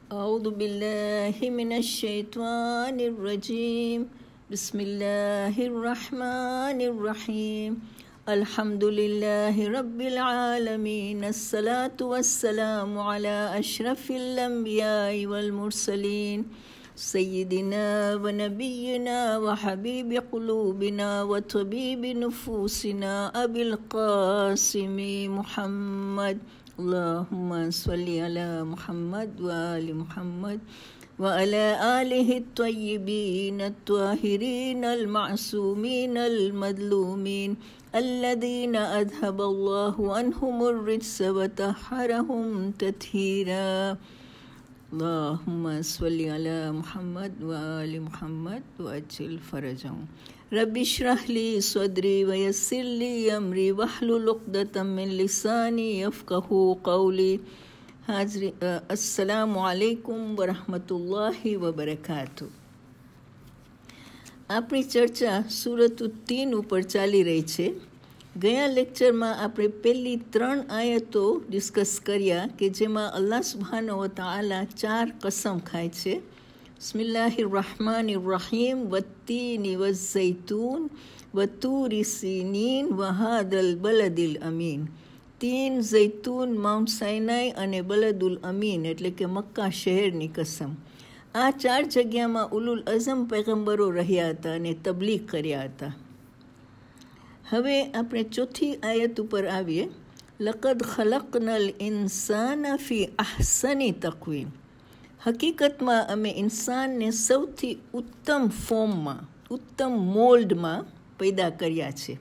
أعوذ بالله من الشيطان الرجيم بسم الله الرحمن الرحيم الحمد لله رب العالمين الصلاة والسلام على أشرف الأنبياء والمرسلين سيدنا ونبينا وحبيب قلوبنا وطبيب نفوسنا أبي القاسم محمد اللهم صل على محمد وآل محمد وعلى آله الطيبين الطاهرين المعصومين المظلومين الذين أذهب الله عنهم الرجس وطهرهم تطهيرا اللهم صل على محمد وآل محمد وأجل فرجهم رب اشرح لي صدري ويسر لي أمري واحلل عقدة من لساني يفقهوا قولي अस्सलामु अलैकुम वरहमतुल्लाहि वबरकातुह। આપણી ચર્ચા સૂરત 3 ઉપર ચાલી રહી છે. ગયા લેક્ચરમાં આપણે પહેલી 3 આયતો ડિસ્કસ કર્યા કે જેમાં અલ્લાહ સુબ્હાનહુ વ તઆલા 4 કસમ ખાય છે. બિસ્મિલ્લાહિર રહમાનિર રહીમ વત્તીની વઝૈતૂન વતૂરી સીનીન વહાદલ બલદિલ અમીન. તીન, ઝૈતૂન, માઉન્ટ સાઇનાઈ અને બલદુલ અમીન એટલે કે મક્કા શહેરની કસમ. આ 4 જગ્યામાં ઉલુલ અઝમ પૈગંબરો રહ્યા હતા અને તબલીગ કર્યા હતા. હવે આપણે ચોથી આયત ઉપર આવીએ. લકદ ખલકનલ ઇન્સાન ફી અહસની તકવીમ. હકીકતમાં અમે ઇન્સાનને સૌથી ઉત્તમ ફોર્મમાં, ઉત્તમ મોલ્ડમાં પેદા કર્યા છે.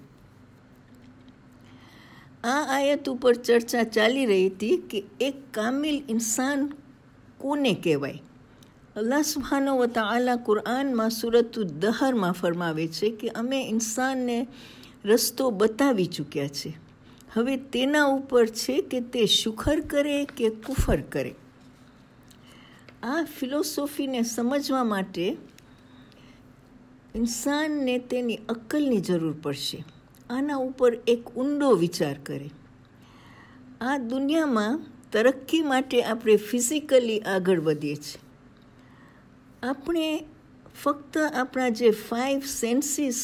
આ આયત ઉપર ચર્ચા ચાલી રહી હતી કે એક કામિલ ઇન્સાન કોને કહેવાય. અલ્લાહ સુબ્હાનહુ વ તઆલા કુરઆનમાં સૂરતુ દહરમાં ફરમાવે છે કે અમે ઇન્સાનને રસ્તો બતાવી ચૂક્યા છે. હવે તેના ઉપર છે કે તે શુકર કરે કે કુફર કરે. આ ફિલોસોફીને સમજવા માટે ઇન્સાનને તેની અક્કલની જરૂર પડશે. આના ઉપર એક ઊંડો વિચાર કરે. આ દુનિયામાં તરક્કી માટે આપણે ફિઝિકલી આગળ વધીએ છીએ. આપણે ફક્ત આપણા જે 5 સેન્સીસ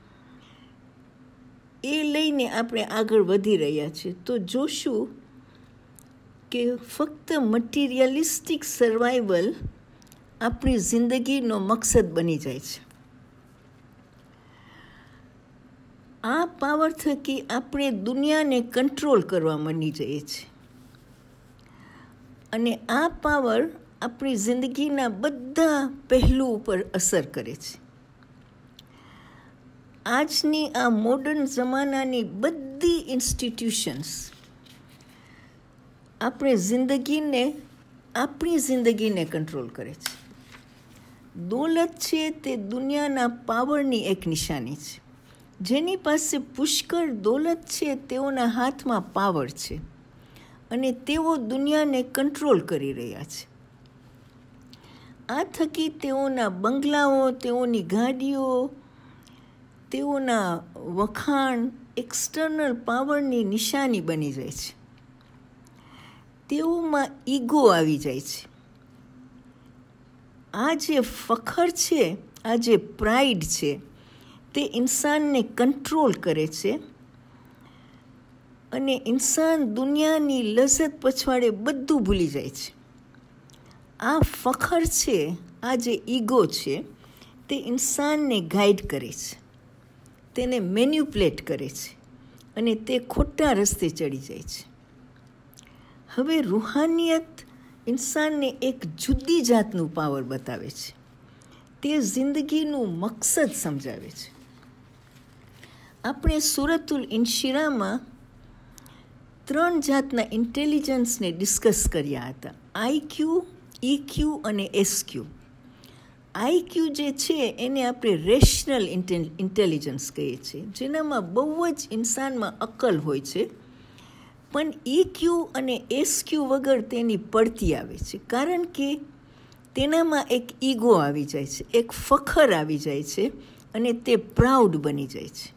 એ લઈને આપણે આગળ વધી રહ્યા છીએ તો જોશું કે ફક્ત મટીરિયલિસ્ટિક સર્વાઈવલ આપણી જિંદગીનો મકસદ બની જાય છે. આ પાવર થકી આપણે દુનિયાને કંટ્રોલ કરવા માંડી જઈએ છીએ અને આ પાવર આપણી જિંદગીના બધા પહેલું ઉપર અસર કરે છે. આજની આ મોડર્ન જમાનાની બધી ઇન્સ્ટિટ્યુશન્સ આપણી જિંદગીને કંટ્રોલ કરે છે. દોલત છે તે દુનિયાના પાવરની એક નિશાની છે. જેની પાસે પુષ્કળ દોલત છે તેઓના હાથમાં પાવર છે અને તેઓ દુનિયાને કંટ્રોલ કરી રહ્યા છે. આ થકી તેઓના બંગલાઓ, તેઓની ગાડીઓ, તેઓના વખાણ એક્સટર્નલ પાવરની નિશાની બની જાય છે. તેઓમાં ઈગો આવી જાય છે. આ જે ફખર છે, આ જે પ્રાઇડ છે તે ઇન્સાનને કંટ્રોલ કરે છે અને ઇન્સાન દુનિયાની લજ્જત પછવાડે બધું ભૂલી જાય છે. આ ફખર છે, આ જે ઈગો છે તે ઇન્સાનને ગાઈડ કરે છે, તેને મેન્યુપ્લેટ કરે છે અને તે ખોટા રસ્તે ચડી જાય છે. હવે રૂહાનિયત ઇન્સાનને એક જુદી જાતનું પાવર બતાવે છે. તે જિંદગીનું મકસદ સમજાવે છે. આપણે સૂરતુલ ઇન્શિરામાં 3 જાતના ઇન્ટેલિજન્સને ડિસ્કસ કર્યા હતા. આઈક્યુ, ઇક્યુ અને એસક્યુ. આઈક્યુ જે છે એને આપણે રેશનલ ઇન્ટેલિજન્સ કહીએ છીએ, જેનામાં બહુ જ ઇન્સાનમાં અક્કલ હોય છે. પણ ઇક્યુ અને એસક્યુ વગર તેની પડતી આવે છે, કારણ કે તેનામાં એક ઈગો આવી જાય છે, એક ફખર આવી જાય છે અને તે પ્રાઉડ બની જાય છે.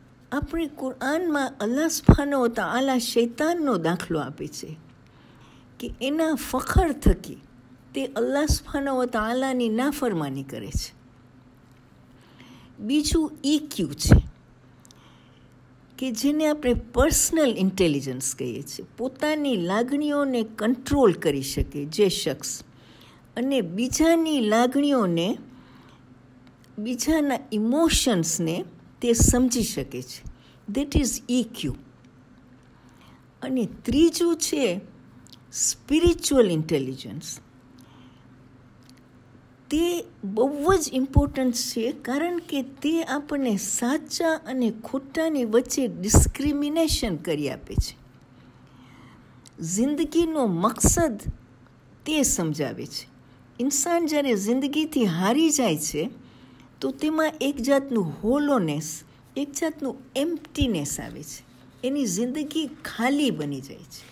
આપણે કુરઆનમાં અલ્લાહ સુબ્હાનહુ વ તઆલા શૈતાનનો દાખલો આપે છે કે એના ફખર થકી તે અલ્લાહ સુબ્હાનહુ વ તઆલાની નાફરમાની કરે છે. બીજું EQ છે, કે જેને આપણે પર્સનલ ઇન્ટેલિજન્સ કહીએ છીએ. પોતાની લાગણીઓને કંટ્રોલ કરી શકે જે શખ્સ, અને બીજાની લાગણીઓને, બીજાના ઇમોશન્સને તે સમજી શકે છે. That is EQ. અને ત્રીજું છે સ્પિરિચ્યુઅલ ઇન્ટેલિજન્સ. તે બહુ જ ઇમ્પોર્ટન્ટ છે, કારણ કે તે આપણને સાચા અને ખોટાની વચ્ચે ડિસ્ક્રિમિનેશન કરી આપે છે. જિંદગીનો મકસદ તે સમજાવે છે. ઇન્સાન જ્યારે જિંદગીથી હારી જાય છે તો તેમાં એક જાતનું હોલોનેસ, એક જાતનું એમ્પ્ટીનેસ આવે છે. એની જિંદગી ખાલી બની જાય છે.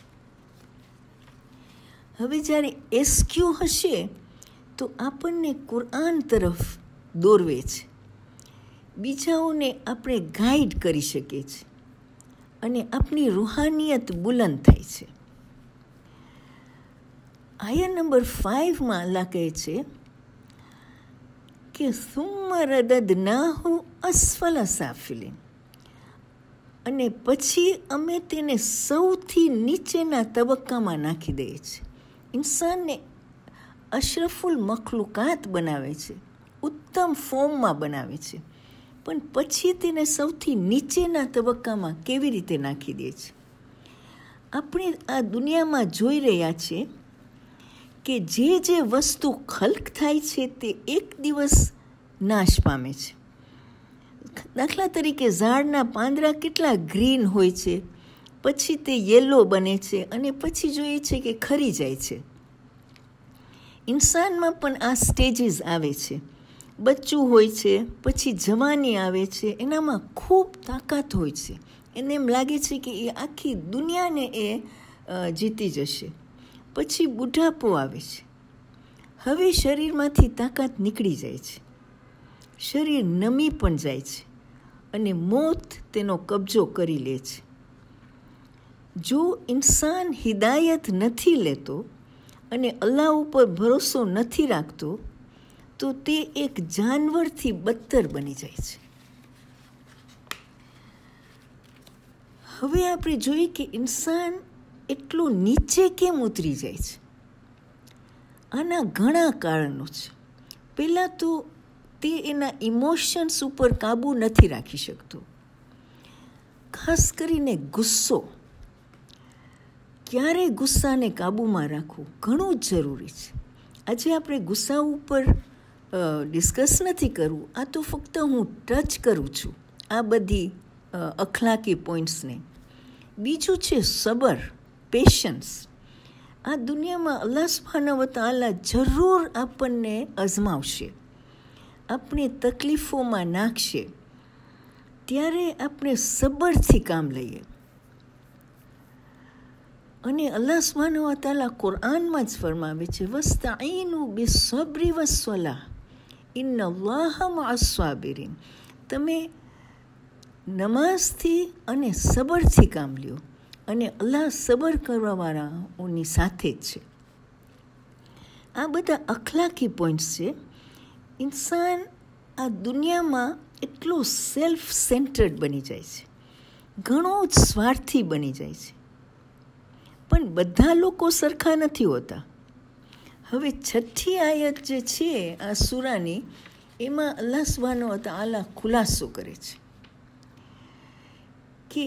હવે જ્યારે SQ હશે તો આપણને કુરાન તરફ દોરવે છે, બીજાઓને આપણે ગાઈડ કરી શકીએ છીએ, અને આપણી રૂહાનિયત બુલંદ થાય છે. આયા નંબર 5 અલ્લાહ કહે છે કે સુમ્મા રદદનાહુ અસ્ફલ સાફિલિન, અને પછી અમે તેને સૌથી નીચેના તબક્કામાં નાખી દઈએ છીએ. ઇન્સાનને અશરફુલ મખલુકાત બનાવે છે, ઉત્તમ ફોર્મમાં બનાવે છે, પણ પછી તેને સૌથી નીચેના તબક્કામાં કેવી રીતે નાખી દે છે? આપણે આ દુનિયામાં જોઈ રહ્યા છીએ કે જે વસ્તુ ખલ્ક થાય છે તે એક દિવસ નાશ પામે છે. દાખલા તરીકે ઝાડના પાંદડા કેટલા ગ્રીન હોય છે, પછી તે યલો બને છે, અને પછી જોઈએ છે કે ખરી જાય છે. ઇન્સાનમાં પણ આ સ્ટેજીસ આવે છે. બચ્ચું હોય છે, પછી જવાની આવે છે, એનામાં ખૂબ તાકાત હોય છે, એને એમ લાગે છે કે એ આખી દુનિયાને એ જીતી જશે. પછી બુઢાપો આવે છે. હવે શરીરમાંથી તાકાત નીકળી જાય છે, શરીર નમી પણ જાય છે, અને મોત તેનો કબજો કરી લે છે. જો ઇન્સાન હિદાયત નથી લેતો અને અલ્લાહ ઉપર ભરોસો નથી રાખતો તો તે એક જાનવરથી બદતર બની જાય છે. હવે આપણે જોઈએ કે ઇન્સાન એટલો નીચે કેમ ઉતરી જાય છે. આના ઘણા કારણો છે. પહેલાં તો તે એના ઇમોશન્સ ઉપર કાબૂ નથી રાખી શકતો. ખાસ કરીને ગુસ્સો. ક્યારે ગુસ્સાને કાબૂમાં રાખવું ઘણું જ જરૂરી છે. આજે આપણે ગુસ્સા ઉપર ડિસ્કસ નથી કરવું, આ તો ફક્ત હું ટચ કરું છું આ બધી અખલાકી પોઈન્ટ્સને. બીજું છે સબર, પેશન્સ. આ દુનિયામાં અલ્લાહ સુબ્હાનહુ વ તઆલા જરૂર આપણને અજમાવશે, આપણે તકલીફોમાં નાખશે, ત્યારે આપણે સબરથી કામ લઈએ. અને અલ્લાહ સુબ્હાનહુ વ તઆલા કુરાનમાં જ ફરમાવે છે, વસ્તઈનુ બિસ્સબ્રી વસ્સલાહ ઇન્નલ્લાહ મઅસ સાબિરીન. તમે નમાઝથી અને સબરથી કામ લ્યો, અને અલ્લાહ સબર કરવાવાળાઓની સાથે જ છે. આ બધા અખલાકી પોઈન્ટ્સ છે. ઇન્સાન આ દુનિયામાં એટલો સેલ્ફ સેન્ટર્ડ બની જાય છે, ઘણો જ સ્વાર્થી બની જાય છે. પણ બધા લોકો સરખા નથી હોતા. હવે 6ઠી આયત જે છે આ સૂરાની, એમાં અલ્લાહ સુબ્હાનહુ વ તઆલા ખુલાસો કરે છે કે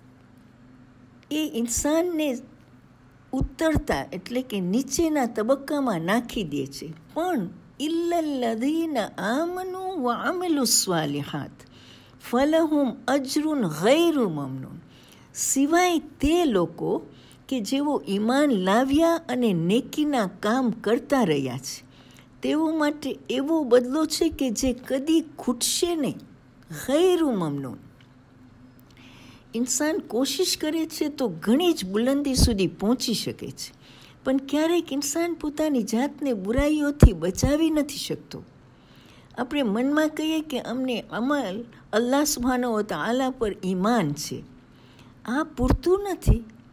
એ ઇન્સાનને ઉતરતા એટલે કે નીચેના તબક્કામાં નાખી દે છે, પણ ઇલ્લલ્લઝીના આમનુ વ અમિલુસ સ્વાલિહાત ફલહુમ અજરુન ગૈરુ મમનૂન. સિવાય તે લોકો કે જેઓ ઈમાન લાવ્યા અને નેકીના કામ કરતા રહ્યા છે, તેઓ માટે એવો બદલો છે કે જે કદી ખૂટશે નહીં. ગૈરુ મમનૂન. ઇન્સાન કોશિશ કરે છે તો ઘણી જ બુલંદી સુધી પહોંચી શકે છે, પણ ક્યારેક ઇન્સાન પોતાની જાતને બુરાઈઓથી બચાવી નથી શકતો. આપણે મનમાં કહીએ કે અમને અમલ અલ્લાહ સુબ્હાનહુ વ તઆલા પર ઈમાન છે. આ પૂરતું નથી.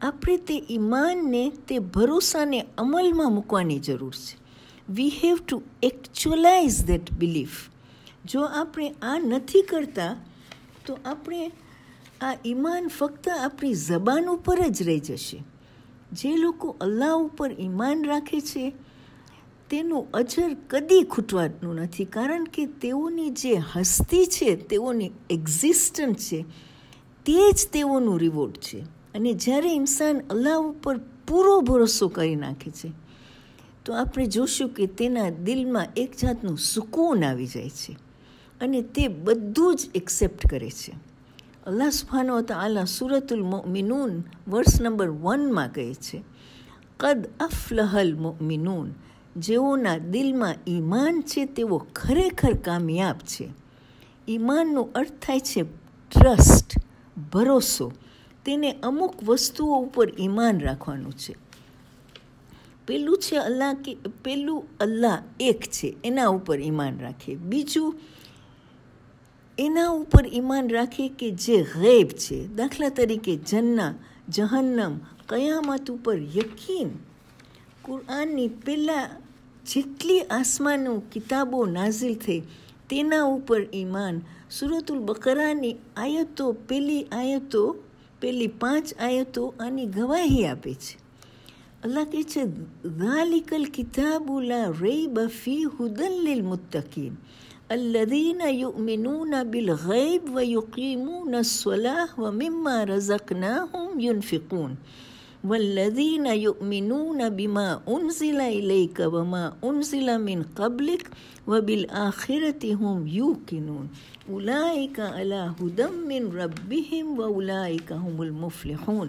આપણે તે ઈમાનને, તે ભરોસાને અમલમાં મૂકવાની જરૂર છે. We have to actualise that belief. જો આપણે આ નથી કરતા તો આપણે આ ઈમાન ફક્ત આપણી જબાન ઉપર જ રહી જશે. જે લોકો અલ્લાહ ઉપર ઈમાન રાખે છે તેનું અજર કદી ખૂટવાનું નથી, કારણ કે તેઓની જે હસ્તી છે, તેઓની એક્ઝિસ્ટન્સ છે, તે જ તેઓનું રિવોર્ડ છે. અને જ્યારે ઇન્સાન અલ્લાહ ઉપર પૂરો ભરોસો કરી નાખે છે તો આપણે જોશું કે તેના દિલમાં એક જાતનું સુકૂન આવી જાય છે અને તે બધું જ એક્સેપ્ટ કરે છે. અલ્લાહ સુબ્હાનહુ વ તઆલા સૂરતુલ મુમિનૂન વર્સ નંબર 1 કહે છે, કદ અફલહલ મુમિનૂન, જેઓના દિલમાં ઈમાન છે તેઓ ખરેખર કામયાબ છે. ઈમાનનો અર્થ થાય છે ટ્રસ્ટ, ભરોસો. તેને અમુક વસ્તુઓ ઉપર ઈમાન રાખવાનું છે. પેલું છે અલ્લાહ એક છે, એના ઉપર ઈમાન રાખીએ. બીજું, એના ઉપર ઈમાન રાખીએ કે જે ગૈબ છે, દાખલા તરીકે જહન્નમ, કયામત ઉપર યકીન. કુરાનની પહેલાં જેટલી આસમાનો કિતાબો નાઝિલ થઈ તેના ઉપર ઈમાન. સૂરતુલ બકરાની આયતો, પહેલી 5 આયતો આની ગવાહી આપે છે. અલ્લાહ કહે છે, ઝાલિકલ કિતાબુ લા રૈબ ફી હુદન લિલ મુત્તકીન અલ્લઝીના યુમિનૂના બિલ ગૈબ વ યુકીમૂના સ્સલાહ વ મિમ્મા રઝકનાહુમ યુનફિકૂન વલ્લઝીના યુમિનૂના બિમા ઉન્ઝિલા ઇલૈકા વ મા ઉન્ઝિલા મિન કબલિક વ બિલ આખિરતિ હુમ યુકિનૂન ઉલાઇકા અલા હુદમ મિન રબ્બિહિમ વ ઉલાઇકા હુમુલ મુફ્લિહૂન.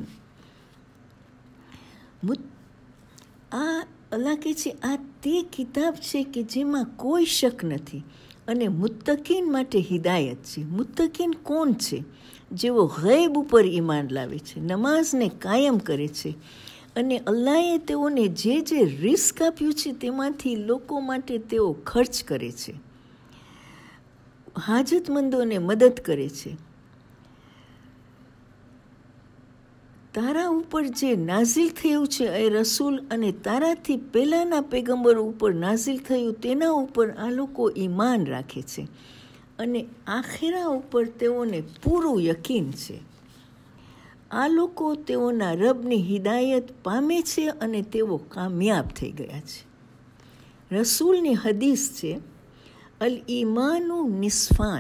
આ અલ્લાહ કહે છે, આ તે કિતાબ છે કે જેમાં કોઈ શક નથી અને મુત્તકીન માટે હિદાયત છે. મુત્તકીન કોણ છે? જેઓ ગૈબ ઉપર ઈમાન લાવે છે, નમાઝને કાયમ કરે છે અને અલ્લાહે તેઓને જે રિસ્ક આપ્યું છે તેમાંથી લોકો માટે તેઓ ખર્ચ કરે છે, હાજતમંદોને મદદ કરે છે. તારા ઉપર જે નાઝિલ થયું છે એ રસૂલ અને તારાથી પહેલાંના પૈગંબરો ઉપર નાઝિલ થયું તેના ઉપર આ લોકો ઈમાન રાખે છે અને આખિરા ઉપર તેઓને પૂરું યકીન છે. આ લોકો તેઓના રબની હિદાયત પામે છે અને તેઓ કામયાબ થઈ ગયા છે. રસૂલની હદીસ છે, અલ ઈમાનુ નિસ્ફાન,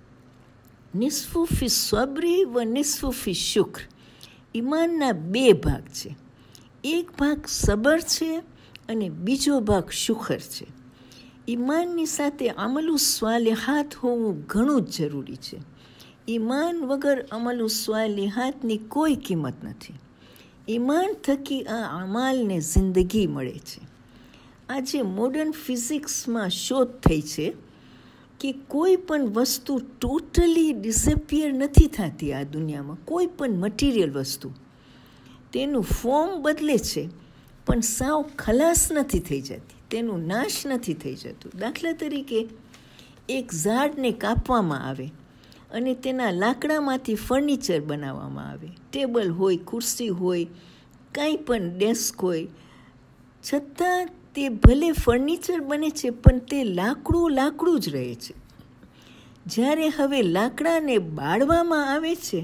નિસ્ફુ ફી સબ્રી વ નિસ્ફુ ફી શુક્ર. ઈમાનના 2 ભાગ છે. એક ભાગ સબર છે અને બીજો ભાગ શુક્ર છે. ઈમાનની સાથે અમલુ સ્વાલિહાત હોવું ઘણું જ જરૂરી છે. ઈમાન વગર અમલુ સ્વાલિહાતની કોઈ કિંમત નથી. ઈમાન થકી આ અમાલને જિંદગી મળે છે. આજે મોડર્ન ફિઝિક્સમાં શોધ થઈ છે કે કોઈ પણ વસ્તુ ટોટલી ડિસઅપિયર નથી થતી આ દુનિયામાં. કોઈ પણ મટીરિયલ વસ્તુ તેનું ફોર્મ બદલે છે પણ સાવ ખલાસ નથી થઈ જતી, તેનું નાશ નથી થઈ જતું. દાખલા તરીકે એક ઝાડને કાપવામાં આવે અને તેના લાકડામાંથી ફર્નિચર બનાવવામાં આવે, ટેબલ હોય, ખુરશી હોય, કાંઈ પણ ડેસ્ક હોય, છતાં તે ભલે ફર્નિચર બને છે પણ તે લાકડું જ રહે છે. જ્યારે હવે લાકડાને બાળવામાં આવે છે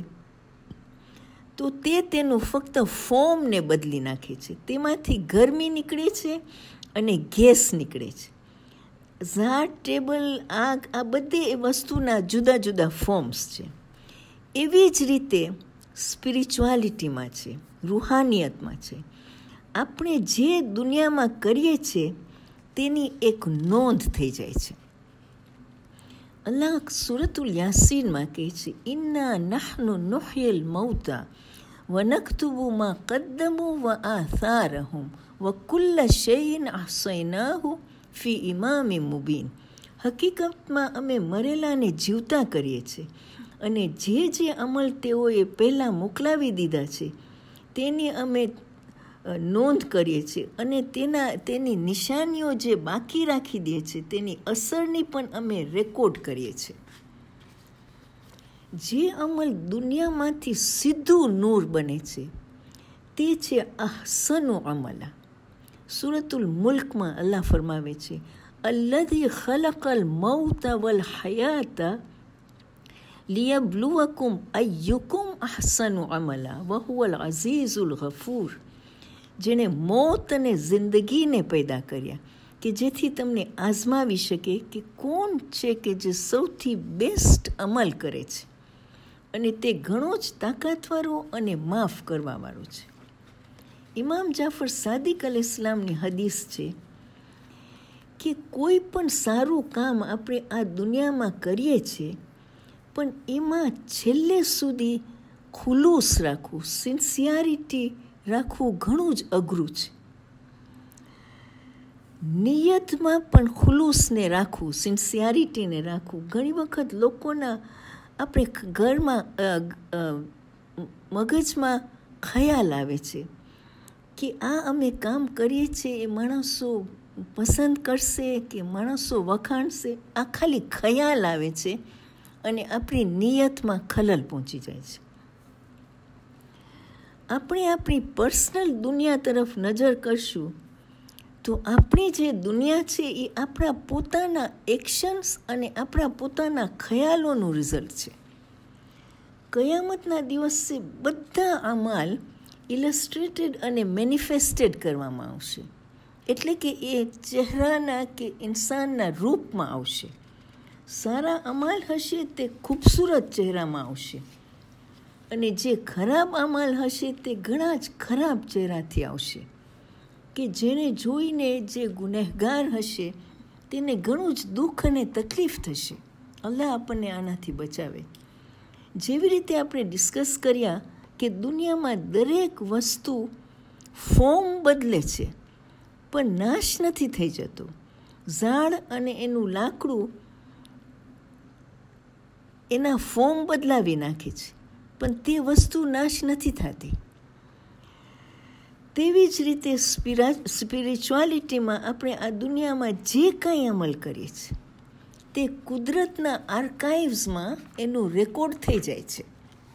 તો તેનું ફક્ત ફોર્મને બદલી નાખે છે. તેમાંથી ગરમી નીકળે છે અને ગેસ નીકળે છે. ઝાડ, ટેબલ, આગ, આ બધી એ વસ્તુના જુદા જુદા ફોર્મ્સ છે. એવી જ રીતે સ્પિરિચ્યુઆલિટીમાં છે, રૂહાનિયતમાં છે. આપણે જે દુનિયામાં કરીએ છીએ તેની એક નોંધ થઈ જાય છે. અલ્લાહ સૂરતુલ યાસીનમાં કહે છે, ઇન્ના નહ્નુ નુહ્યિલ મૌતા વ નક્તુબુ મા કદ્દમુ વ આથારહુમ વ કુલ્લ શૈઇન અહસૈનાહુ ફી ઇમામિન મુબીન. હકીકતમાં અમે મરેલાને જીવતા કરીએ છીએ અને જે અમલ તેઓએ પહેલાં મોકલાવી દીધા છે તેની અમે નોંધ કરીએ છીએ અને તેની નિશાનીઓ જે બાકી રાખી દે છે તેની અસરની પણ અમે રેકોર્ડ કરીએ છીએ. જે અમલ દુનિયામાંથી સીધું નૂર બને છે તે છે અહસનુ અમલા. સૂરતુલ મુલ્કમાં અલ્લાહ ફરમાવે છે, અલ્લઝી ખલકલ મૌતા વલ હયાતા લિયબ્લુવકુમ અય્યુકુમ અહસનુ અમલા વહુવલ અઝીઝુલ ગફૂર. જેણે મોત અને જિંદગીને પેદા કર્યા કે જેથી તમને આઝમાવી શકે કે કોણ છે કે જે સૌથી બેસ્ટ અમલ કરે છે, અને તે ઘણો જ તાકાતવાળો અને માફ કરવાવાળો છે. ઇમામ જાફર સાદિક અલૈહિસ્સલામની હદીસ છે કે કોઈ પણ સારું કામ આપણે આ દુનિયામાં કરીએ છીએ, પણ એમાં છેલ્લે સુધી ખુલૂસ રાખવું, સિન્સિયરિટી રાખવું ઘણું જ અઘરું છે. નિયતમાં પણ ખુલૂસને રાખવું, સિન્સિયરિટીને રાખવું. ઘણી વખત લોકોના આપણે ઘરમાં મગજમાં ખ્યાલ આવે છે કે આ અમે કામ કરીએ છીએ એ માણસો પસંદ કરશે કે માણસો વખાણશે. આ ખાલી ખ્યાલ આવે છે અને આપણી નિયતમાં ખલલ પહોંચી જાય છે. આપણે આપણી પર્સનલ દુનિયા તરફ નજર કરશું તો આપણી જે દુનિયા છે એ આપણા પોતાના એક્શન્સ અને આપણા પોતાના ખ્યાલોનું રિઝલ્ટ છે. કયામતના દિવસે બધા અમાલ ઇલસ્ટ્રેટેડ અને મેનિફેસ્ટેડ કરવામાં આવશે, એટલે કે એ ચહેરાના કે ઇન્સાનના રૂપમાં આવશે. સારા અમાલ હશે તે ખૂબસૂરત ચહેરામાં આવશે, અને જે ખરાબ અમાલ હશે તે ઘણા જ ખરાબ ચહેરાથી આવશે, કે જેને જોઈને જે ગુનેહગાર હશે તેને ઘણું જ દુઃખ અને તકલીફ થશે. અલ્લાહ આપણને આનાથી બચાવે. જેવી રીતે આપણે ડિસ્કસ કર્યા કે દુનિયામાં દરેક વસ્તુ ફોર્મ બદલે છે પણ નાશ નથી થઈ જતો. ઝાડ અને એનું લાકડું એના ફોર્મ બદલાવી નાખે છે પણ તે વસ્તુ નાશ નથી થતી. તેવી જ રીતે સ્પિરિચ્યુઆલિટીમાં આપણે આ દુનિયામાં જે કંઈ અમલ કરીએ છીએ તે કુદરતના આર્કાઇવ્સમાં એનું રેકોર્ડ થઈ જાય છે.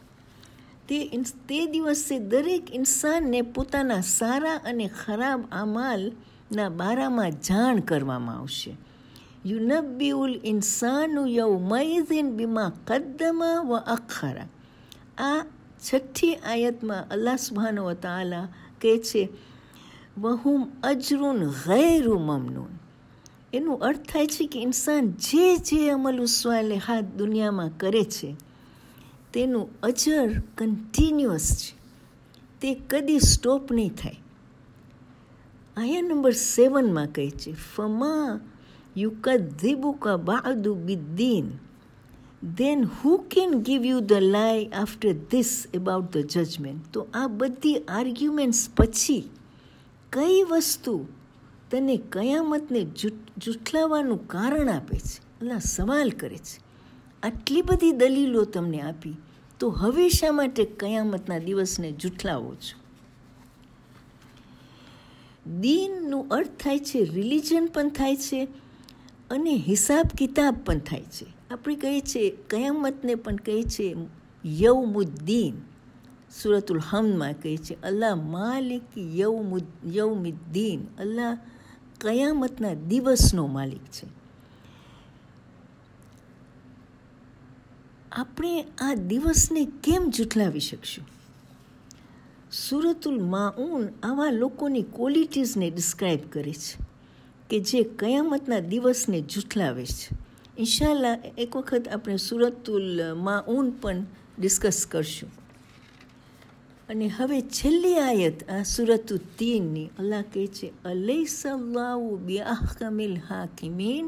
તે દિવસે દરેક ઇન્સાનને પોતાના સારા અને ખરાબ અમાલના બારામાં જાણ કરવામાં આવશે. યુનબ્બિઉલ ઇન્સાનુ યૌમૈઝિન બિમા કદ્દમા વ અખ્ખરા. આ 6ઠ્ઠી આયતમાં અલ્લાહ સુબ્હાનહુ વ તઆલા કહે છે વહુમ અજરુન ગૈરુ મમનૂન. એનું અર્થ થાય છે કે ઇન્સાન જે અમલ સ્વાલિહાત દુનિયામાં કરે છે તેનું અજર કન્ટિન્યુઅસ છે, તે કદી સ્ટોપ નહીં થાય. આયા નંબર 7માં કહે છે ફમા યુકદ્દિબુકા બાદુ બિદ્દીન, then who can give you the lie after this about the judgment? તો આ બધી આર્ગ્યુમેન્ટ્સ પછી કઈ વસ્તુ તને કયામતને જુઠલાવાનું કારણ આપે છે? અલ્લાહ સવાલ કરે છે. આટલી બધી દલીલો તમને આપી તો હવે શા માટે કયામતના દિવસને જુઠલાવો છો? દીનનું અર્થ થાય છે રિલિજન પણ થાય છે અને હિસાબ કિતાબ પણ થાય છે. આપણે કહીએ છીએ કયામતને પણ કહીએ છીએ યૌમુદ્દીન. સૂરતુલ હમદમાં કહે છે અલ્લાહ માલિક યૌમિદ્દીન. અલ્લાહ કયામતના દિવસનો માલિક છે. આપણે આ દિવસને કેમ જુઠલાવી શકશું? સૂરતુલ માઉન આવા લોકોની ક્વોલિટીઝને ડિસ્ક્રાઇબ કરે છે કે જે કયામતના દિવસને જુઠલાવે છે. ઇન્શાલ્લાહ એક વખત આપણે સૂરતુલ માઉન પણ ડિસ્કસ કરશું. અને હવે છેલ્લી આયત આ સૂરતુલ તીનની અલ્લાહ કહે છે અલૈસલ્લાહુ બિઅહકમિલ હાકિમીન.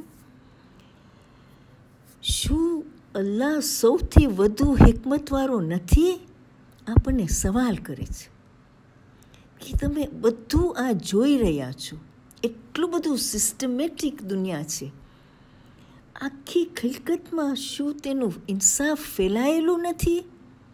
શું અલ્લાહ સૌથી વધુ હિકમતવાળો નથી? આપણને સવાલ કરે છે કે તમે બધું આ જોઈ રહ્યા છો, એટલું બધું સિસ્ટમેટિક દુનિયા છે, આખી ખિલકતમાં શું તેનું ઇન્સાફ ફેલાયેલું નથી?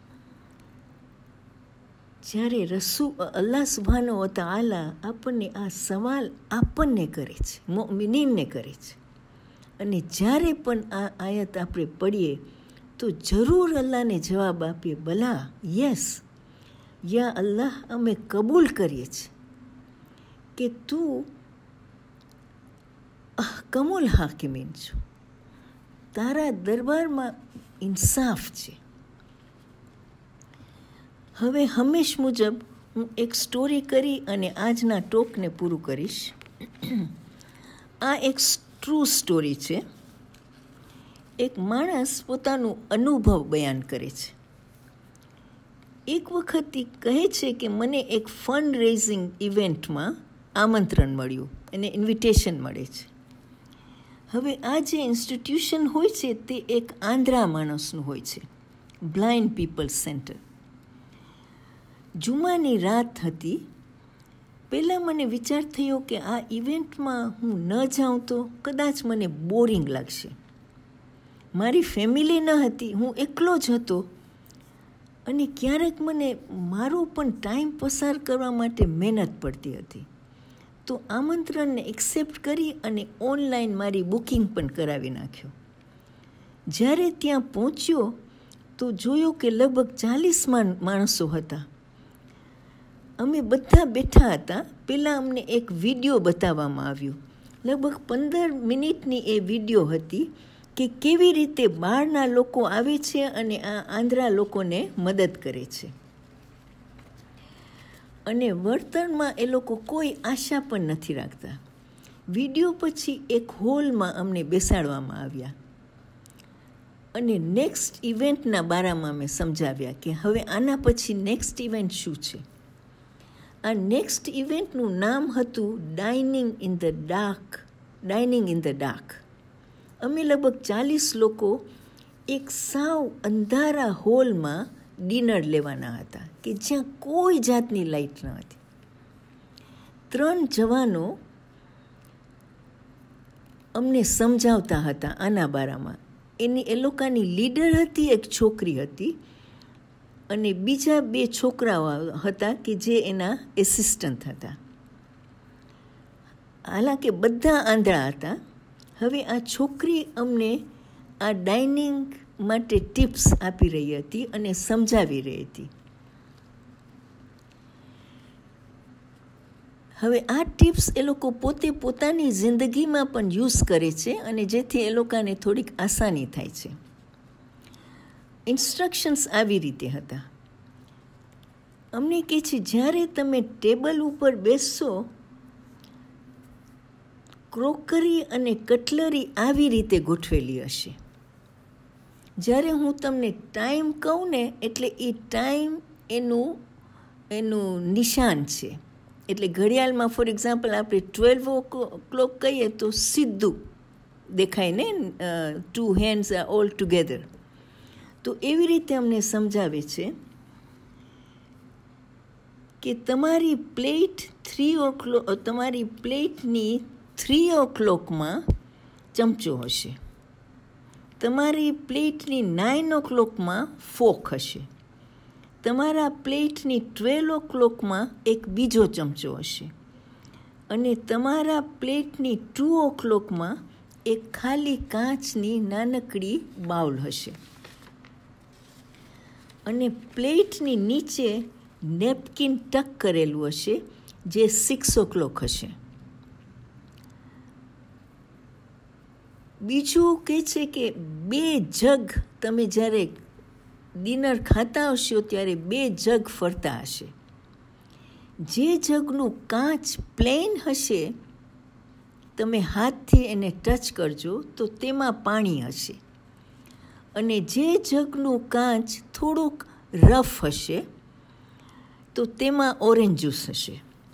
જ્યારે અલ્લાહ સુબ્હાનહુ વ તઆલા આપણને આ સવાલ આપણને કરે છે, મોમિનીનને કરે છે. અને જ્યારે પણ આ આયત આપણે પઢીએ તો જરૂર અલ્લાહને જવાબ આપીએ ભલા યસ યા અલ્લાહ, અમે કબૂલ કરીએ છીએ કે તું કમુલ હાકિમીન છો, તારા દરબારમાં ઇન્સાફ છે. હવે હંમેશ મુજબ હું એક સ્ટોરી કરી અને આજના ટોકને પૂરું કરીશ. આ એક ટ્રુ સ્ટોરી છે. એક માણસ પોતાનું અનુભવ બયાન કરે છે. એક વખત એ કહે છે કે મને એક ફંડ રેઝિંગ ઇવેન્ટમાં આમંત્રણ મળ્યું, એને ઇન્વિટેશન મળે છે. હવે આ જે ઇન્સ્ટિટ્યુશન હોય છે તે એક આંધળા માણસનું હોય છે, બ્લાઇન્ડ પીપલ સેન્ટર. જુમાની રાત હતી. પહેલાં મને વિચાર થયો કે આ ઇવેન્ટમાં હું ન જાઉં તો કદાચ મને બોરિંગ લાગશે. મારી ફેમિલી ન હતી, હું એકલો જ હતો અને ક્યારેક મને મારો પણ ટાઈમ પસાર કરવા માટે મહેનત પડતી હતી. તો આમંત્રણને એક્સેપ્ટ કરી અને ઓનલાઈન મારી બુકિંગ પણ કરાવી નાખ્યો. જ્યારે ત્યાં પહોંચ્યો તો જોયો કે લગભગ 40 માણસો હતા. અમે બધા બેઠા હતા. પહેલાં અમને એક વિડીયો બતાવવામાં આવ્યું. લગભગ 15 મિનિટની એ વિડીયો હતી કે કેવી રીતે બહારના લોકો આવે છે અને આ આંધળા લોકોને મદદ કરે છે. અને વળતરમાં એ લોકો કોઈ આશા પણ નથી રાખતા. વિડીયો પછી એક હોલમાં અમને બેસાડવામાં આવ્યા અને નેક્સ્ટ ઇવેન્ટના બારામાં મેં સમજાવ્યા કે હવે આના પછી નેક્સ્ટ ઇવેન્ટ શું છે. આ નેક્સ્ટ ઇવેન્ટનું નામ હતું ડાઇનિંગ ઇન ધ ડાર્ક. અમે લગભગ 40 લોકો એક સાવ અંધારા હોલમાં ડિનર લેવાના હતા કે જ્યાં કોઈ જાતની લાઇટ ન હતી. 3 જવાનો અમને સમજાવતા હતા આના બારામાં. એ લોકોની લીડર હતી, એક છોકરી હતી અને બીજા 2 છોકરાઓ હતા કે જે એના એસિસ્ટન્ટ હતા. હાલાકે બધા આંધળા હતા. હવે આ છોકરી અમને આ ડાઇનિંગ માટે ટિપ્સ આપી રહી હતી અને સમજાવી રહી હતી. હવે આ ટિપ્સ એ લોકો પોતે પોતાની જિંદગીમાં પણ યુઝ કરે છે અને જેથી એ લોકોને થોડીક આસાની થાય છે. ઇન્સ્ટ્રક્શન્સ આવી રીતે હતા. અમને કહે છે જ્યારે તમે ટેબલ ઉપર બેસશો, ક્રોકરી અને કટલરી આવી રીતે ગોઠવેલી હશે. જ્યારે હું તમને ટાઈમ કહું ને એટલે એ ટાઈમ એનું નિશાન છે. એટલે ઘડિયાળમાં ફોર એક્ઝામ્પલ આપણે 12 કહીએ તો સીધું દેખાય ને, 2 hands are all together. તો એવી રીતે અમને સમજાવે છે કે તમારી પ્લેટની 3 o'clockમાં ચમચો હશે, તમારી પ્લેટની 9 o'clockમાં ફોક હશે, તમારા પ્લેટની 12 o'clockમાં એક બીજો ચમચો હશે અને તમારા પ્લેટની 2 o'clockમાં એક ખાલી કાચની નાનકડી બાઉલ હશે અને પ્લેટની નીચે નેપકિન ટક કરેલું હશે જે 6 o'clock હશે. બીજું કહે છે કે 2 જગ તમે જ્યારે ડિનર ખાતા હશો ત્યારે 2 જગ ફરતા હશે. જે જગનું કાચ પ્લેન હશે, તમે હાથથી એને ટચ કરજો તો તેમાં પાણી હશે અને જે જગનું કાચ થોડુંક રફ હશે તો તેમાં ઓરેન્જ જ્યુસ હશે.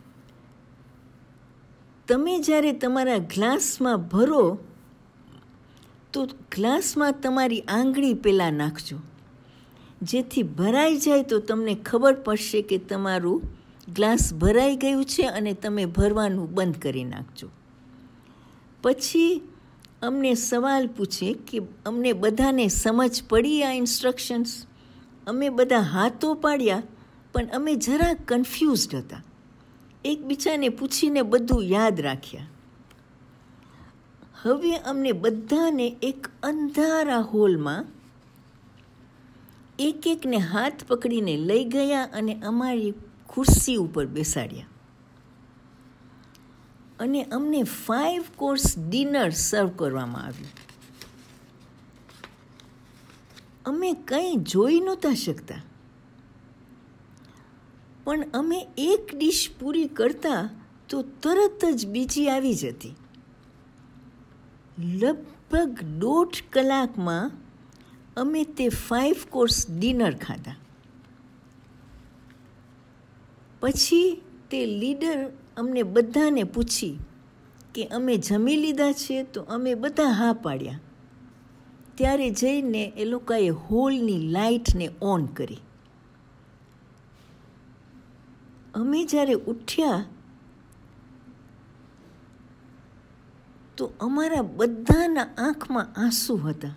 તમે જ્યારે તમારા ગ્લાસમાં ભરો તો ગ્લાસમાં તમારી આંગળી પહેલાં નાખજો, જેથી ભરાઈ જાય તો તમને ખબર પડશે કે તમારું ગ્લાસ ભરાઈ ગયું છે અને તમે ભરવાનું બંધ કરી નાખજો. પછી અમને સવાલ પૂછે કે અમને બધાને સમજ પડી આ ઇન્સ્ટ્રક્શન્સ? અમે બધા હાથો પાડ્યા પણ અમે જરા કન્ફ્યુઝડ હતા. એકબીજાને પૂછીને બધું યાદ રાખ્યા. હવે અમને બધાને એક અંધારા હોલમાં એક એકને હાથ પકડીને લઈ ગયા અને અમારી ખુરશી ઉપર બેસાડ્યા અને અમને 5 કોર્સ ડિનર સર્વ કરવામાં આવ્યું. અમે કંઈ જોઈ નહોતા શકતા, પણ અમે એક ડીશ પૂરી કરતા તો તરત જ બીજી આવી જતી. લગભગ 1.5 કલાકમાં અમે તે 5 કોર્સ ડિનર ખાધા. પછી તે લીડર અમને બધાને પૂછી કે અમે જમી લીધા છે, તો અમે બધા હા પાડ્યા. ત્યારે જઈને એ લોકોએ હોલની લાઇટને ઓન કરી. અમે જ્યારે ઉઠ્યા તો અમારા બધાના આંખમાં આંસુ હતા.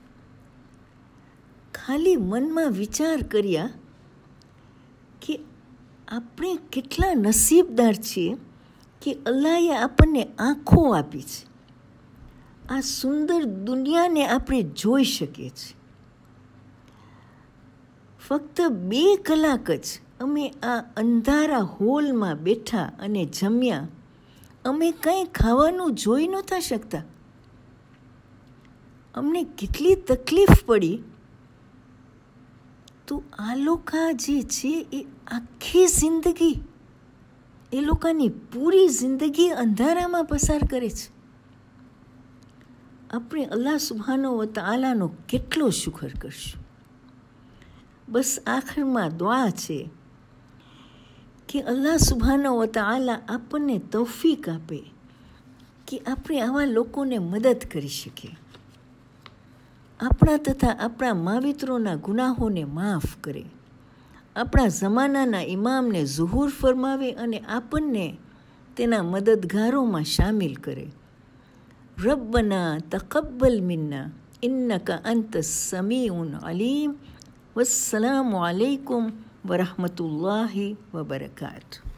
ખાલી મનમાં વિચાર કર્યા કે આપણે કેટલા નસીબદાર છીએ કે અલ્લાહે આપણને આંખો આપી છે. આ સુંદર દુનિયાને આપણે જોઈ શકીએ છીએ. ફક્ત 2 કલાક જ અમે આ અંધારા હોલમાં બેઠા અને જમ્યા. અમે કંઈ ખાવાનું જોઈ નહોતા શકતા. અમને કેટલી તકલીફ પડી. તો આ લોકો જે છે એ આખી જિંદગી, એ લોકોની પૂરી જિંદગી અંધારામાં પસાર કરે છે. આપણે અલ્લાહ સુબ્હાનહુ વ તઆલાનો કેટલો શુક્ર કરશું. બસ આખરમાં દુઆ છે કે અલ્લાહ સુબ્હાનહુ વ તઆલા આપણને તૌફીક આપે કે આપણે આવા લોકોને મદદ કરી શકીએ. આપણા તથા આપણા માવિત્રોના ગુનાહોને માફ કરે. આપણા જમાનાના ઇમામને ઝુહૂર ફરમાવે અને આપણને તેના મદદગારોમાં શામિલ કરે. રબ્બના તકબ્બલ મિન્ના ઇન્નકા અંતસ સમીઉન અલીમ. વસ્સલામુ અલૈકુમ વરહમતુલ્લાહિ વબરકાતુહુ.